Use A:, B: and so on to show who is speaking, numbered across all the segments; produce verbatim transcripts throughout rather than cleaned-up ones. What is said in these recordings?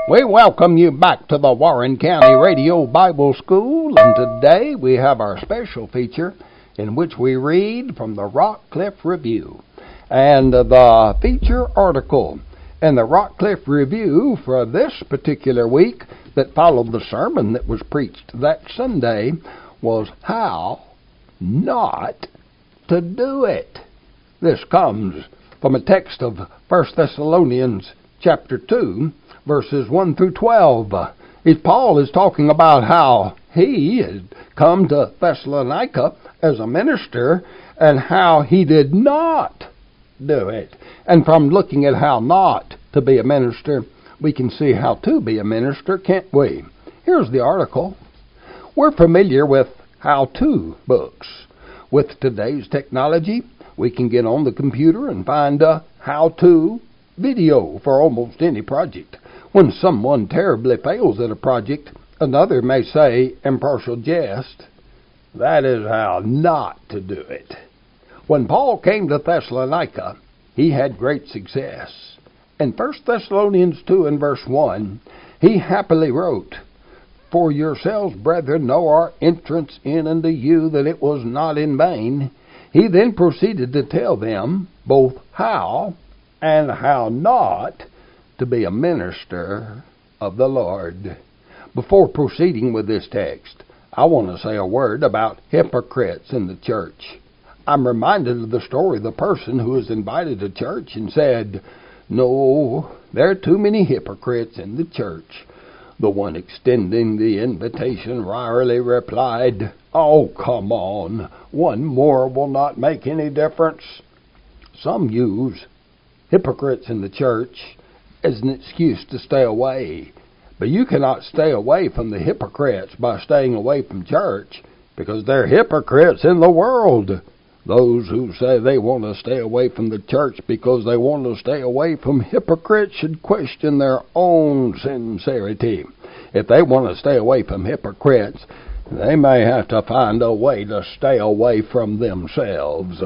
A: We welcome you back to the Warren County Radio Bible School, and today we have our special feature in which we read from the Rockcliffe Review. And the feature article in the Rockcliffe Review for this particular week that followed the sermon that was preached that Sunday was How Not to Do It. This comes from a text of First Thessalonians chapter two, verses one through twelve. If Paul is talking about how he had come to Thessalonica as a minister and how he did not do it. And from looking at how not to be a minister, we can see how to be a minister, can't we? Here's the article. We're familiar with how-to books. With today's technology, we can get on the computer and find a how-to video for almost any project. When someone terribly fails at a project, another may say, in partial jest, that is how not to do it. When Paul came to Thessalonica, he had great success. In First Thessalonians two and verse one, he happily wrote, For yourselves, brethren, know our entrance in unto you, that it was not in vain. He then proceeded to tell them both how and how not to be a minister of the Lord. Before proceeding with this text, I want to say a word about hypocrites in the church. I'm reminded of the story of the person who was invited to church and said, No, there are too many hypocrites in the church. The one extending the invitation wryly replied, Oh, come on, one more will not make any difference. Some use hypocrites in the church as an excuse to stay away. But you cannot stay away from the hypocrites by staying away from church, because they're hypocrites in the world. Those who say they want to stay away from the church because they want to stay away from hypocrites should question their own sincerity. If they want to stay away from hypocrites, they may have to find a way to stay away from themselves.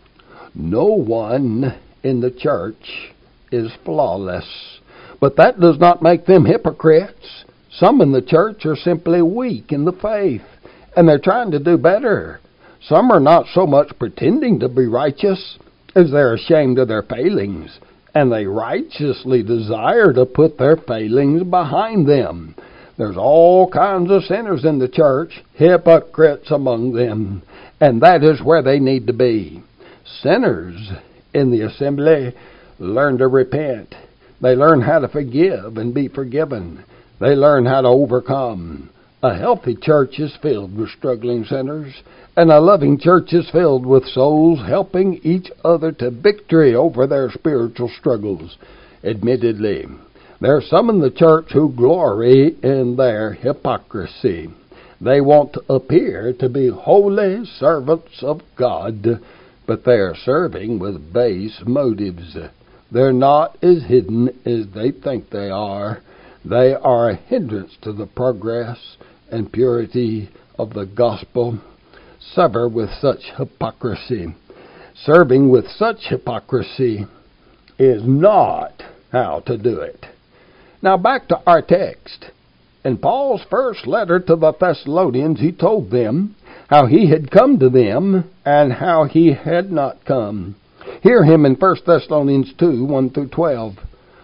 A: No one in the church is flawless, but that does not make them hypocrites. Some in the church are simply weak in the faith, and they're trying to do better. Some are not so much pretending to be righteous as they're ashamed of their failings, and they righteously desire to put their failings behind them. There's all kinds of sinners in the church, hypocrites among them, and that is where they need to be. Sinners in the assembly learn to repent. They learn how to forgive and be forgiven. They learn how to overcome. A healthy church is filled with struggling sinners, and a loving church is filled with souls helping each other to victory over their spiritual struggles. Admittedly, there are some in the church who glory in their hypocrisy. They want to appear to be holy servants of God, but they are serving with base motives. They're not as hidden as they think they are. They are a hindrance to the progress and purity of the gospel. Sever with such hypocrisy. Serving with such hypocrisy is not how to do it. Now back to our text. In Paul's first letter to the Thessalonians, he told them how he had come to them and how he had not come. Hear him in First Thessalonians two, one through twelve.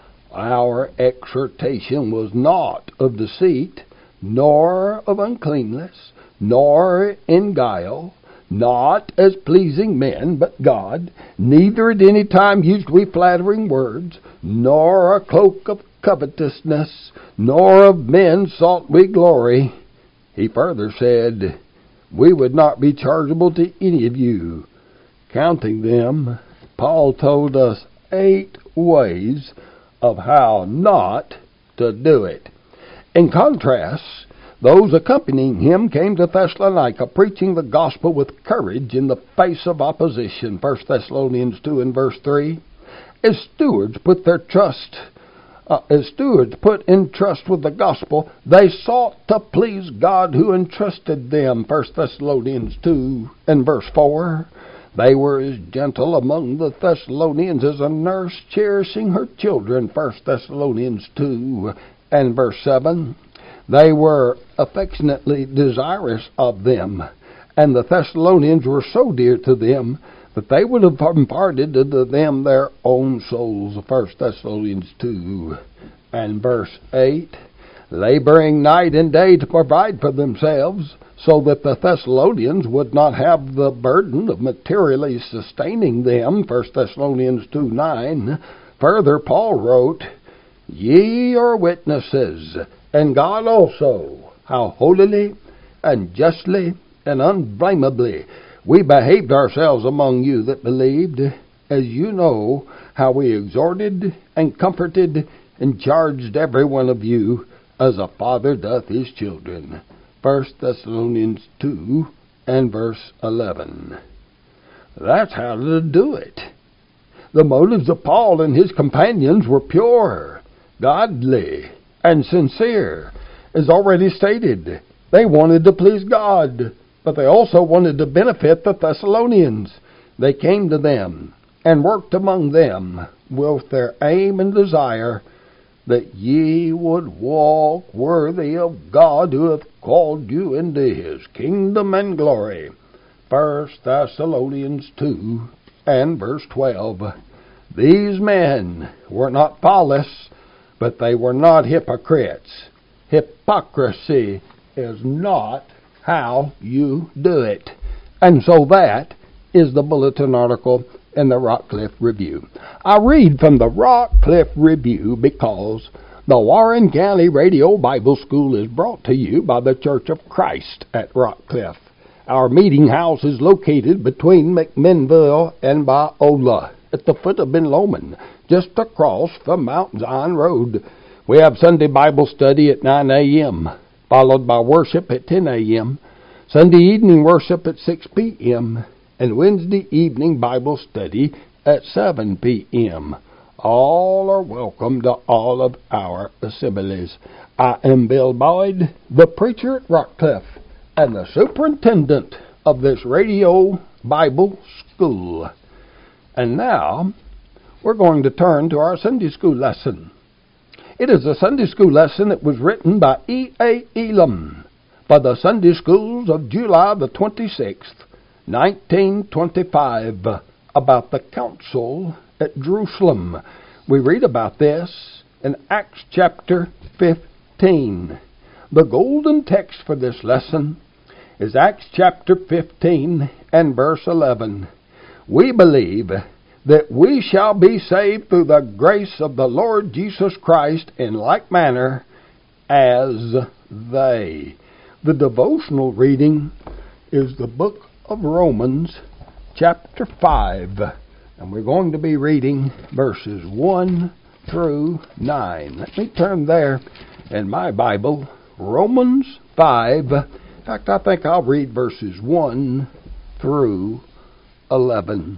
A: Our exhortation was not of deceit, nor of uncleanness, nor in guile, not as pleasing men, but God. Neither at any time used we flattering words, nor a cloak of covetousness, nor of men sought we glory. He further said, We would not be chargeable to any of you. Counting them, Paul told us eight ways of how not to do it. In contrast, those accompanying him came to Thessalonica preaching the gospel with courage in the face of opposition. First Thessalonians two and verse three. As stewards put their trust, uh, as stewards put in trust with the gospel, they sought to please God who entrusted them. First Thessalonians two and verse four. They were as gentle among the Thessalonians as a nurse cherishing her children. First Thessalonians two and verse seven, they were affectionately desirous of them, and the Thessalonians were so dear to them that they would have imparted to them their own souls. First Thessalonians two and verse eight, laboring night and day to provide for themselves, so that the Thessalonians would not have the burden of materially sustaining them. First Thessalonians two nine. Further, Paul wrote, ye are witnesses, and God also, how holily and justly and unblameably we behaved ourselves among you that believed, as you know how we exhorted and comforted and charged every one of you as a father doth his children. First Thessalonians two and verse eleven. That's how to do it. The motives of Paul and his companions were pure, godly, and sincere. As already stated, they wanted to please God, but they also wanted to benefit the Thessalonians. They came to them and worked among them with their aim and desire that ye would walk worthy of God who hath called you into his kingdom and glory. First Thessalonians two and verse twelve. These men were not Paulus, but they were not hypocrites. Hypocrisy is not how you do it. And so that is the bulletin article in the Rockcliffe Review. I read from the Rockcliffe Review because the Warren County Radio Bible School is brought to you by the Church of Christ at Rockcliffe. Our meeting house is located between McMinnville and Biola at the foot of Ben Lomond, just across from Mount Zion Road. We have Sunday Bible study at nine a.m., followed by worship at ten a.m., Sunday evening worship at six p.m., and Wednesday evening Bible study at seven p.m. All are welcome to all of our assemblies. I am Bill Boyd, the preacher at Rockcliffe, and the superintendent of this radio Bible school. And now, we're going to turn to our Sunday school lesson. It is a Sunday school lesson that was written by E A. Elam for the Sunday schools of July the twenty-sixth, nineteen twenty-five, about the council at Jerusalem. We read about this in Acts chapter fifteen. The golden text for this lesson is Acts chapter fifteen and verse eleven. We believe that we shall be saved through the grace of the Lord Jesus Christ in like manner as they. The devotional reading is the book of Romans, chapter five, and we're going to be reading verses one through nine. Let me turn there in my Bible, Romans five. In fact, I think I'll read verses one through eleven.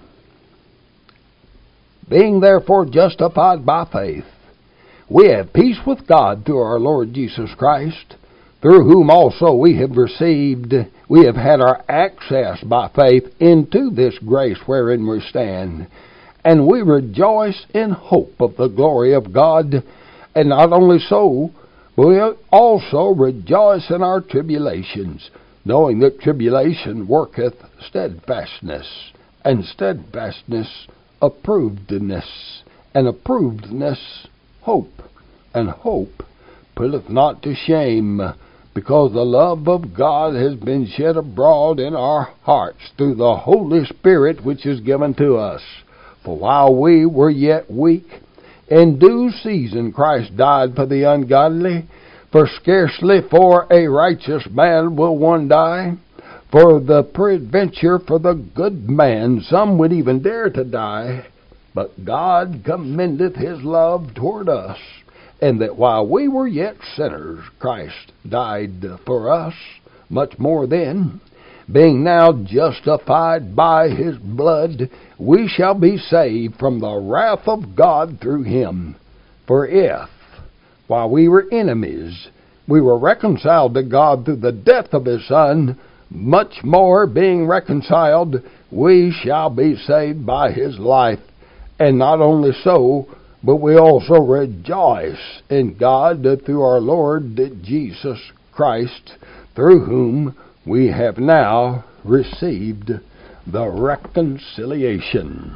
A: Being therefore justified by faith, we have peace with God through our Lord Jesus Christ, through whom also we have received, we have had our access by faith into this grace wherein we stand. And we rejoice in hope of the glory of God. And not only so, but we also rejoice in our tribulations, knowing that tribulation worketh steadfastness, and steadfastness approvedness, and approvedness hope, and hope putteth not to shame, because the love of God has been shed abroad in our hearts through the Holy Spirit which is given to us. For while we were yet weak, in due season Christ died for the ungodly. For scarcely for a righteous man will one die. For the peradventure for the good man some would even dare to die. But God commendeth his love toward us, and that while we were yet sinners, Christ died for us. Much more then, being now justified by his blood, we shall be saved from the wrath of God through him. For if, while we were enemies, we were reconciled to God through the death of his Son, much more, being reconciled, we shall be saved by his life. And not only so, but we also rejoice in God that through our Lord Jesus Christ, through whom we have now received the reconciliation.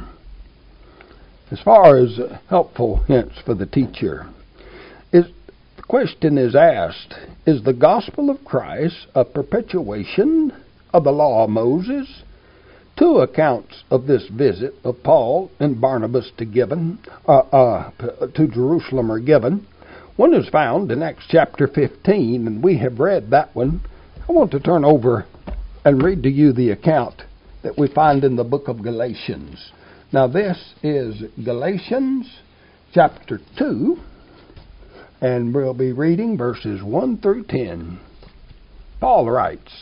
A: As far as helpful hints for the teacher, is the question is asked, is the gospel of Christ a perpetuation of the law of Moses? Two accounts of this visit of Paul and Barnabas to given uh, uh, to Jerusalem are given. One is found in Acts chapter fifteen, and we have read that one. I want to turn over and read to you the account that we find in the book of Galatians. Now this is Galatians chapter two, and we'll be reading verses one through ten. Paul writes,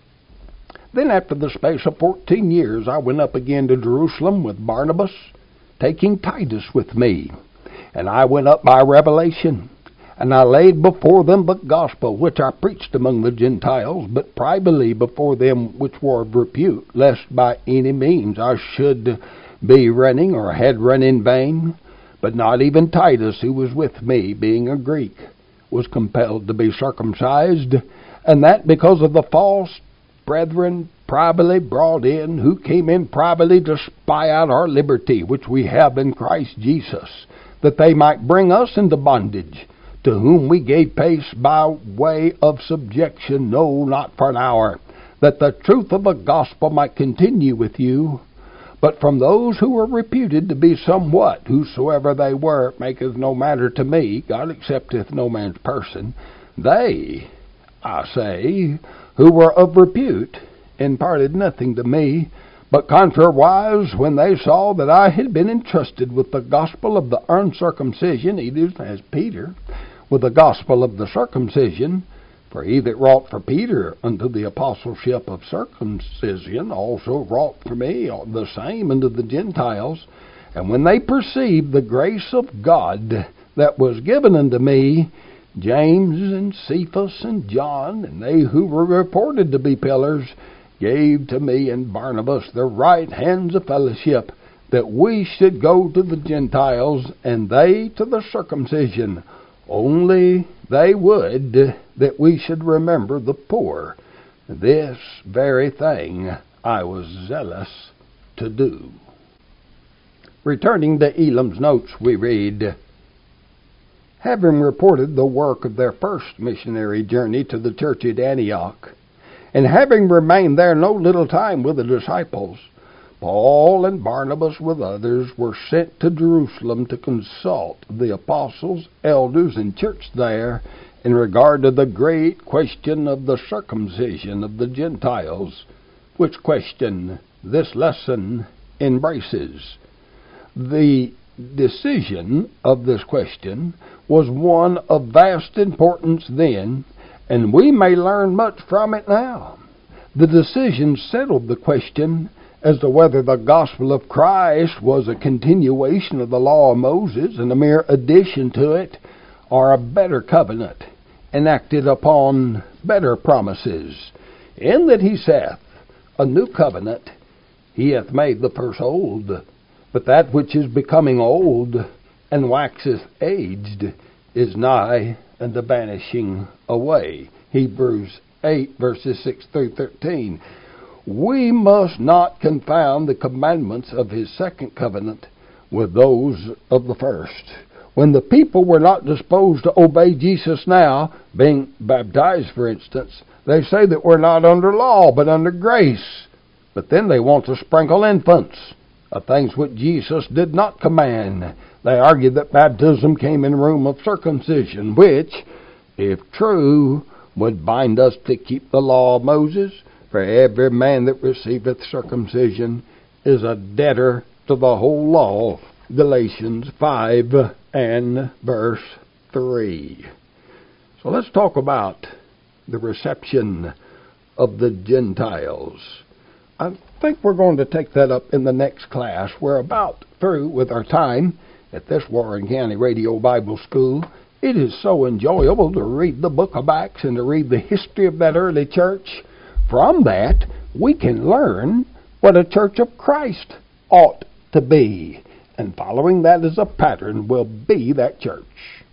A: "Then after the space of fourteen years I went up again to Jerusalem with Barnabas, taking Titus with me. And I went up by revelation, and I laid before them the gospel which I preached among the Gentiles, but privately before them which were of repute, lest by any means I should be running or had run in vain. But not even Titus, who was with me, being a Greek, was compelled to be circumcised, and that because of the false brethren privately brought in, who came in privately to spy out our liberty, which we have in Christ Jesus, that they might bring us into bondage, to whom we gave pace by way of subjection, no, not for an hour, that the truth of the gospel might continue with you. But from those who were reputed to be somewhat, whosoever they were, it maketh no matter to me, God accepteth no man's person. They, I say, who were of repute, imparted nothing to me, but contrariwise, when they saw that I had been entrusted with the gospel of the uncircumcision, even as Peter, with the gospel of the circumcision, for he that wrought for Peter unto the apostleship of circumcision also wrought for me the same unto the Gentiles. And when they perceived the grace of God that was given unto me, James and Cephas and John, and they who were reported to be pillars, gave to me and Barnabas the right hands of fellowship, that we should go to the Gentiles, and they to the circumcision. Only they would that we should remember the poor. This very thing I was zealous to do." Returning to Elam's notes, we read, "Having reported the work of their first missionary journey to the church at Antioch, and having remained there no little time with the disciples, Paul and Barnabas with others were sent to Jerusalem to consult the apostles, elders, and church there in regard to the great question of the circumcision of the Gentiles, which question this lesson embraces. The decision of this question was one of vast importance then, and we may learn much from it now. The decision settled the question as to whether the gospel of Christ was a continuation of the law of Moses and a mere addition to it, or a better covenant, enacted upon better promises. In that he saith, a new covenant, he hath made the first old, but that which is becoming old and waxeth aged is nigh unto vanishing away. Hebrews eight, verses six through thirteen. We must not confound the commandments of his second covenant with those of the first. When the people were not disposed to obey Jesus now, being baptized, for instance, they say that we're not under law, but under grace. But then they want to sprinkle infants of things which Jesus did not command. They argue that baptism came in room of circumcision, which, if true, would bind us to keep the law of Moses. For every man that receiveth circumcision is a debtor to the whole law. Galatians five and verse three. So let's talk about the reception of the Gentiles. I think we're going to take that up in the next class. We're about through with our time at this Warren County Radio Bible School. It is so enjoyable to read the book of Acts and to read the history of that early church. From that, we can learn what a church of Christ ought to be. And following that as a pattern will be that church.